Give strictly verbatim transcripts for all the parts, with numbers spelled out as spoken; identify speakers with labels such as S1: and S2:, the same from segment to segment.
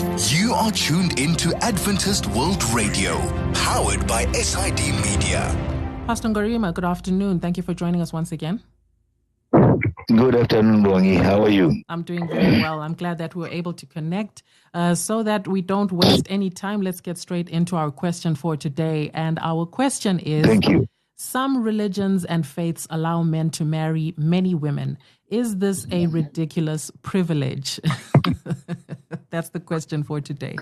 S1: You are tuned into Adventist World Radio, powered by S I D Media.
S2: Pastor Ngorima, good afternoon. Thank you for joining us once again.
S3: Good afternoon, Bongi. How are you?
S2: I'm doing very well. I'm glad that we were able to connect. Uh, so that we don't waste any time, let's get straight into our question for today. And our question is,
S3: Thank you.
S2: Some religions and faiths allow men to marry many women. Is this a ridiculous privilege? That's the question for today.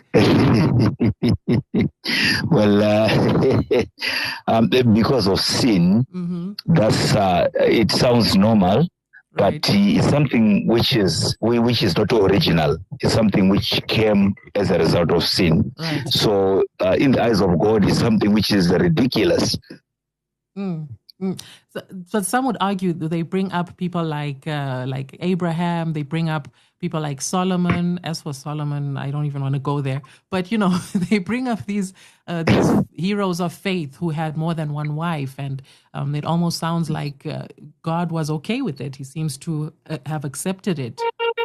S3: Well, uh, um, because of sin, mm-hmm. that's uh, it sounds normal, right. But it's something which is which is not original. It's something which came as a result of sin. Right. So, uh, in the eyes of God, it's something which is ridiculous.
S2: Mm, mm. So, but some would argue that they bring up people like uh, like Abraham. They bring up people like Solomon. As for Solomon, I don't even want to go there. But you know, they bring up these uh, these heroes of faith who had more than one wife, and um, it almost sounds like uh, God was okay with it. He seems to uh, have accepted it.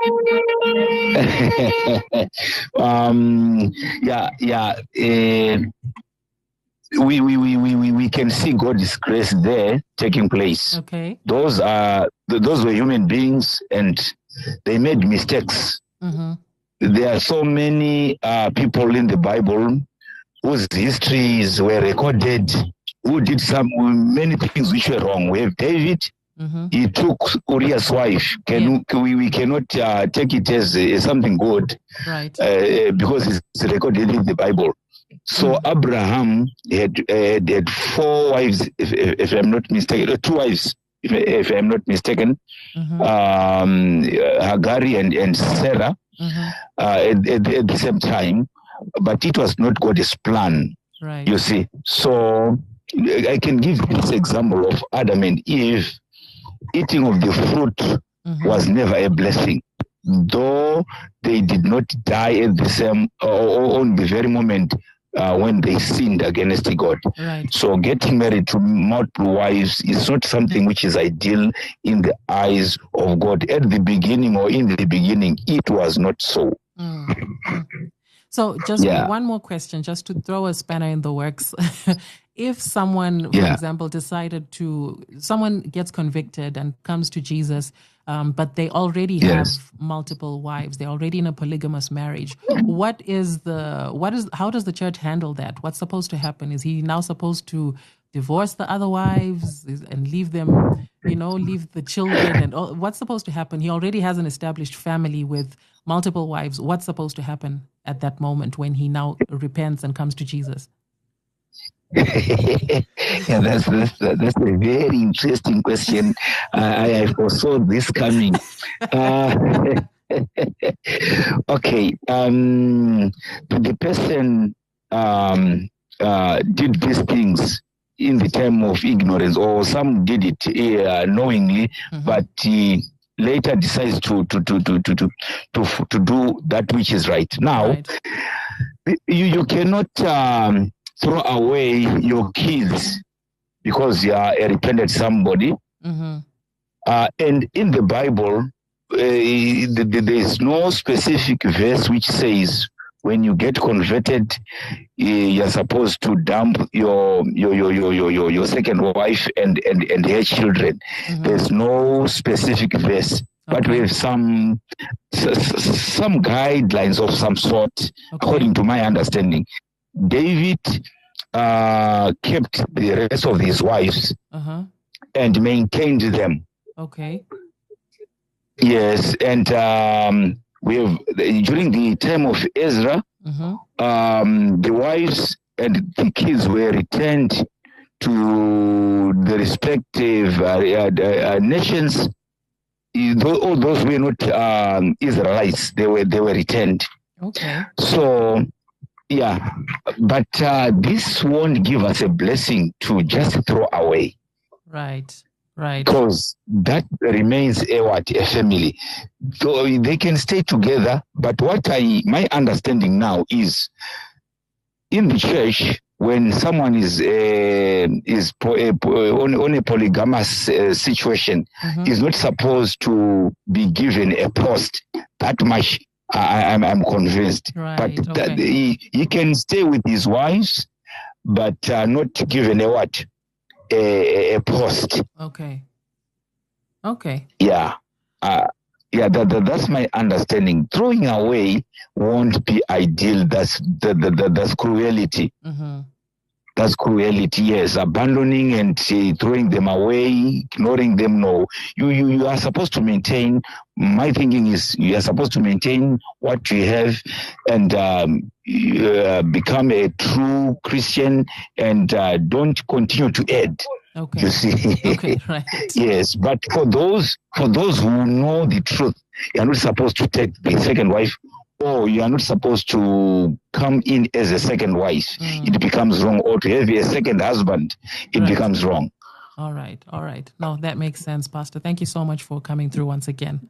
S3: um, yeah, yeah. Uh... We, we, we, we, we can see God's grace there taking place.
S2: Okay.
S3: Those are those were human beings and they made mistakes. Mm-hmm. There are so many uh, people in the Bible whose histories were recorded, who did some many things which were wrong. We have David. Mm-hmm. He took Uriah's wife. Can yeah. we, we cannot uh, take it as uh, something good,
S2: right?
S3: Uh, because it's recorded in the Bible. So mm-hmm. Abraham had, uh, had four wives, if, if, if I'm not mistaken, two wives, if, if I'm not mistaken, mm-hmm. um, Hagari and, and Sarah mm-hmm. uh, at, at, at the same time, but it was not God's plan,
S2: right.
S3: You see. So I can give this example of Adam and Eve. Eating of the fruit mm-hmm. was never a blessing. Though they did not die at the same, or on the very moment uh, when they sinned against God.
S2: Right.
S3: So getting married to multiple wives is not something which is ideal in the eyes of God. At the beginning or in the beginning, it was not so.
S2: Mm-hmm. So just yeah. one more question, just to throw a spanner in the works. If someone, for yeah. example, decided to, someone gets convicted and comes to Jesus, um, but they already have yes. multiple wives, they're already in a polygamous marriage. What is the, what is, how does the church handle that? What's supposed to happen? Is he now supposed to divorce the other wives and leave them, you know, leave the children and all? What's supposed to happen? He already has an established family with multiple wives. What's supposed to happen at that moment when he now repents and comes to Jesus?
S3: Yeah, that's, that's that's a very interesting question. Uh, I, I foresaw this coming. Uh, okay, um, the person um, uh, did these things in the time of ignorance, or some did it uh, knowingly, mm-hmm. but uh, later decides to to to to to to to, to do that which is right. Now, right. you you cannot. Um, throw away your kids because you are a repentant somebody. Mm-hmm. Uh, and in the Bible, uh, the, the, there is no specific verse which says when you get converted, uh, you're supposed to dump your your your your your, your, your second wife and, and, and her children. Mm-hmm. There's no specific verse. Okay. But we have some some guidelines of some sort, okay. according to my understanding. David uh, kept the rest of his wives uh-huh. and maintained them.
S2: Okay.
S3: Yes, and um, we have during the time of Ezra, uh-huh. um, the wives and the kids were returned to the respective uh, uh, nations. All those were not um, Israelites; they were they were returned.
S2: Okay.
S3: So. Yeah, but uh, this won't give us a blessing to just throw away.
S2: Right, right.
S3: Because that remains a what a family. So they can stay together. But what I my understanding now is, in the church, when someone is uh, is po- uh, on, on a polygamous uh, situation, mm-hmm. is not supposed to be given a post that much I, I'm, I'm convinced.
S2: Right,
S3: but
S2: okay.
S3: that he, he can stay with his wives, but uh, not given a what? A, a post.
S2: Okay. Okay.
S3: Yeah. Uh, yeah, that, that, that's my understanding. Throwing away won't be ideal. That's the, the, the, that's cruelty.
S2: Mm-hmm.
S3: That's cruelty, yes. Abandoning and uh, throwing them away, ignoring them, no. You, you you are supposed to maintain, my thinking is you are supposed to maintain what you have and um, uh, become a true Christian and uh, don't continue to add.
S2: Okay.
S3: You see?
S2: Okay, right.
S3: Yes, but for those for those who know the truth, you are not supposed to take the second wife, or you are not supposed to come in as a second wife. Mm. It becomes wrong. Or to have a second husband, it right. becomes wrong.
S2: All right, all right. No, that makes sense, Pastor. Thank you so much for coming through once again.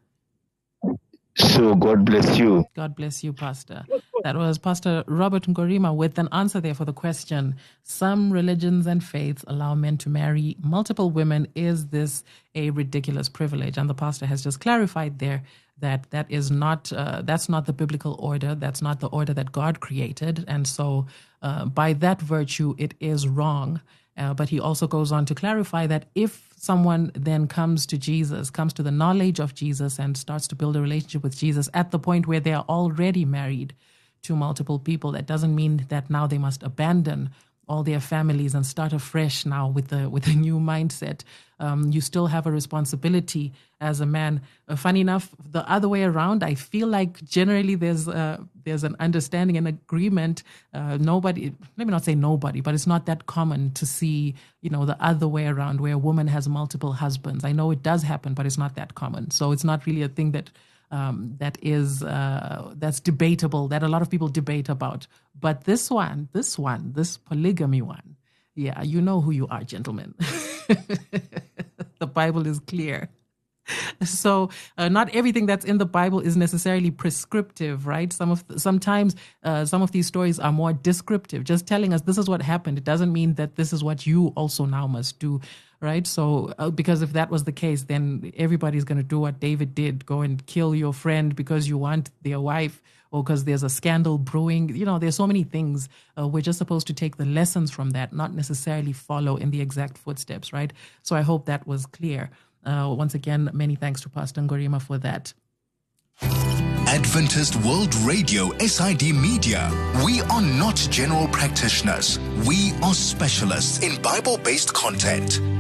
S3: So God bless you.
S2: God bless you, Pastor. That was Pastor Robert Ngorima with an answer there for the question. Some religions and faiths allow men to marry multiple women. Is this a ridiculous privilege? And the pastor has just clarified there that that is not, uh, that's not the biblical order. That's not the order that God created. And so uh, by that virtue, it is wrong. Uh, but he also goes on to clarify that if someone then comes to Jesus, comes to the knowledge of Jesus and starts to build a relationship with Jesus at the point where they are already married to multiple people, that doesn't mean that now they must abandon all their families and start afresh now with a with a new mindset. Um, you still have a responsibility as a man. Uh, funny enough, the other way around, I feel like generally there's uh, there's an understanding and agreement. Uh, nobody, let me not say nobody, but it's not that common to see, you know, the other way around where a woman has multiple husbands. I know it does happen, but it's not that common. So it's not really a thing that Um, that is uh, that's debatable, that a lot of people debate about. But this one, this one, this polygamy one, yeah, you know who you are, gentlemen. The Bible is clear. So uh, not everything that's in the Bible is necessarily prescriptive, right? Some of the, sometimes uh, some of these stories are more descriptive, just telling us this is what happened. It doesn't mean that this is what you also now must do, right? So uh, because if that was the case, then everybody's going to do what David did, go and kill your friend because you want their wife or because there's a scandal brewing. You know, there's so many things. Uh, we're just supposed to take the lessons from that, not necessarily follow in the exact footsteps, right? So I hope that was clear. Uh, once again, many thanks to Pastor Ngorima for that.
S1: Adventist World Radio, S I D Media. We are not general practitioners. We are specialists in Bible-based content.